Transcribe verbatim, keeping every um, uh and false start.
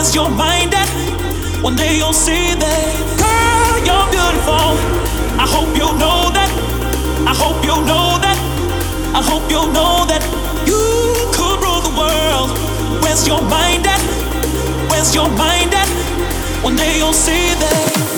Where's your mind at? One day you'll see that. Girl, you're beautiful. I hope you know that. I hope you know that. I hope you know that you could rule the world. Where's your mind at? Where's your mind at? One day you'll see that.